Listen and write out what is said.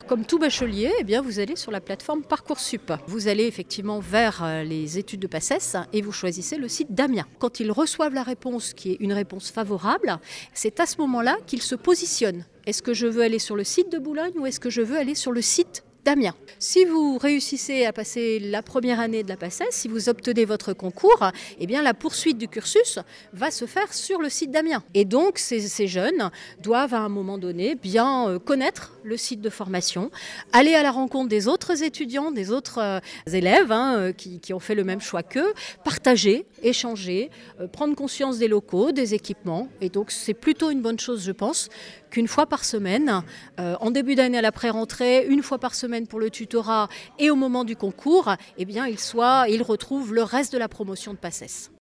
Comme tout bachelier, eh bien, vous allez sur la plateforme Parcoursup. Vous allez effectivement vers les études de PACES et vous choisissez le site d'Amiens. Quand ils reçoivent la réponse qui est une réponse favorable, c'est à ce moment-là qu'ils se positionnent. Est-ce que je veux aller sur le site de Boulogne ou est-ce que je veux aller sur le site d'Amiens? Si vous réussissez à passer la première année de la PACES, si vous obtenez votre concours, eh bien la poursuite du cursus va se faire sur le site d'Amiens. Et donc ces jeunes doivent à un moment donné bien connaître le site de formation, aller à la rencontre des autres étudiants, des autres élèves qui ont fait le même choix qu'eux, partager, échanger, prendre conscience des locaux, des équipements. Et donc c'est plutôt une bonne chose, je pense, qu'une fois par semaine, en début d'année à la pré-rentrée, une fois par semaine pour le tutorat et au moment du concours, eh bien, ils retrouvent le reste de la promotion de PACES.